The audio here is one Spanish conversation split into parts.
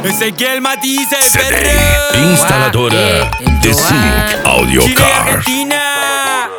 Ezequiel Matiz, el CD, perro. instaladora de Zinc Audio Chile, Car. Argentina.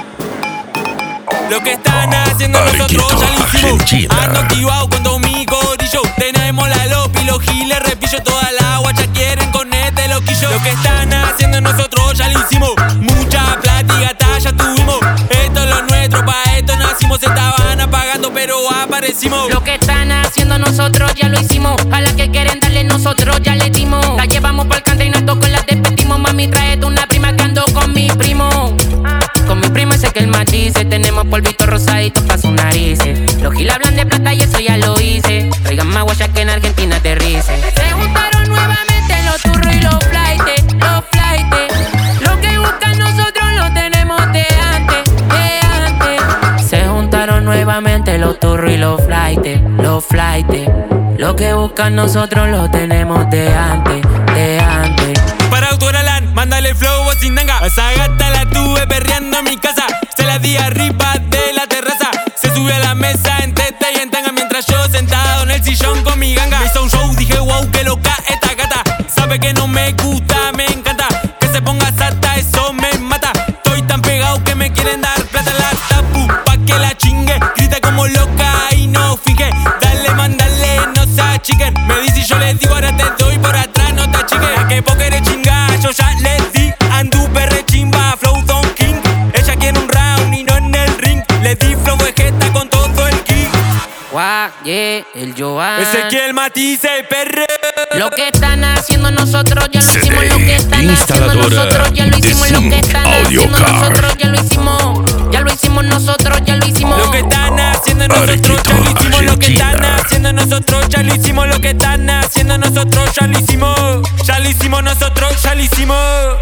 Lo que están haciendo Arequito, nosotros ya lo hicimos. Argentina. Ando activado cuando mi gorillo. Tenemos la lopi, los giles, repillo toda la guacha. Quieren con este loquillo. Lo que están haciendo nosotros ya lo hicimos. Mucha plata y gata ya tuvimos. Esto es lo nuestro, pa' esto nacimos. Estaban apagando pero aparecimos. Lo que están haciendo nosotros ya lo hicimos. A las que quieren darle nosotros ya le dimos. La llevamos por el country y nosotros la despedimos. Mami, tráete una prima que ando con mi primo. Con mi primo ese que el Matiz. Tenemos polvito rosadito pa' sus narices. Los giles hablan de plata y eso ya lo hice. Traigan más guaya que en Argentina aterrice. Se juntaron nuevamente los turros y los flightes. Los flightes. Lo que buscan nosotros lo tenemos de antes. De antes. Se juntaron nuevamente los turros y los flightes. Los flightes. Lo que buscan nosotros lo tenemos de antes. De antes. Para Autoralan, mándale el flow vos sin tanga. A esa gata la tuve perreando en mi casa. Se la di arriba de la terraza. Se subió a la mesa en teta y en tanga. Mientras yo sentado en el sillón con mi ganga. Me hizo un show, dije wow, que loca esta gata. Sabe que no me gusta, me encanta. Que se ponga sata, eso me mata. Estoy tan pegado que me quieren dar plata. La tapu, pa' que la chingue. Grita como loca y no finge. Dale, mandale, no se achiquen. Me dice y yo les digo, ahora te doy por atrás, no te achiquen. A que poco eres chinga, yo ya les di. Anduve re chimba, flow Don King. Ella quiere un round y no en el ring. Le di flow vegeta con todo el kick. Guau, yeah, el Joan. Ezequiel Matiz, el perro. Lo que están haciendo nosotros ya lo CD, hicimos. Lo que están haciendo instaladora nosotros ya lo de hicimos. Lo que Zinc están Audio haciendo Car. nosotros ya lo hicimos. Ya lo hicimos nosotros, ya lo hicimos. Lo que están haciendo nosotros ya lo hicimos. Lo que están haciendo nosotros ya lo hicimos. Lo que están haciendo nosotros ya lo hicimos. Ya lo hicimos nosotros, ya lo hicimos.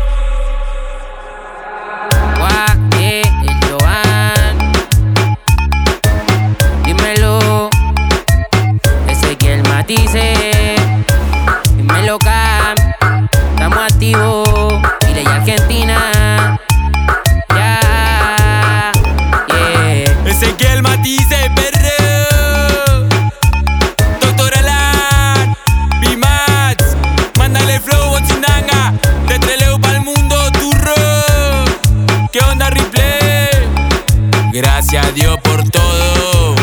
Guau, yeah, el Joan. Dímelo, Ezequiel Matiz. Dímelo, Cam. Estamos activos. Chile y Argentina. Ya, yeah. Ezequiel Matiz, el perro. Doctor Alan, B-Max. Mándale flow, Bochinanga. De Trelew pa'l mundo, turro. ¿Qué onda, replay? Gracias a Dios por todo.